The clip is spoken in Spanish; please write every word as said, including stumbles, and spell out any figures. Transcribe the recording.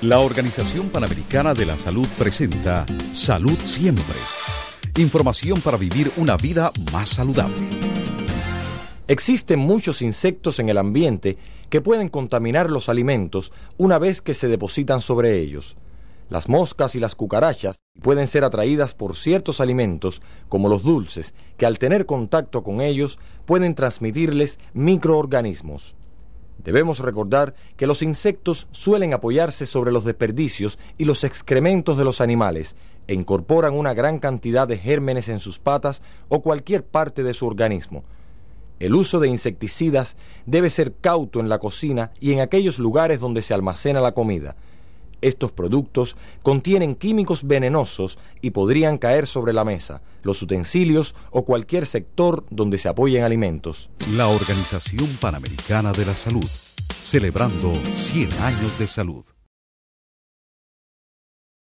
La Organización Panamericana de la Salud presenta Salud Siempre. Información para vivir una vida más saludable. Existen muchos insectos en el ambiente que pueden contaminar los alimentos una vez que se depositan sobre ellos. Las moscas y las cucarachas pueden ser atraídas por ciertos alimentos, como los dulces, que al tener contacto con ellos pueden transmitirles microorganismos. Debemos recordar que los insectos suelen apoyarse sobre los desperdicios y los excrementos de los animales e incorporan una gran cantidad de gérmenes en sus patas o cualquier parte de su organismo. El uso de insecticidas debe ser cauto en la cocina y en aquellos lugares donde se almacena la comida. Estos productos contienen químicos venenosos y podrían caer sobre la mesa, los utensilios o cualquier sector donde se apoyen alimentos. La Organización Panamericana de la Salud, celebrando cien años de salud.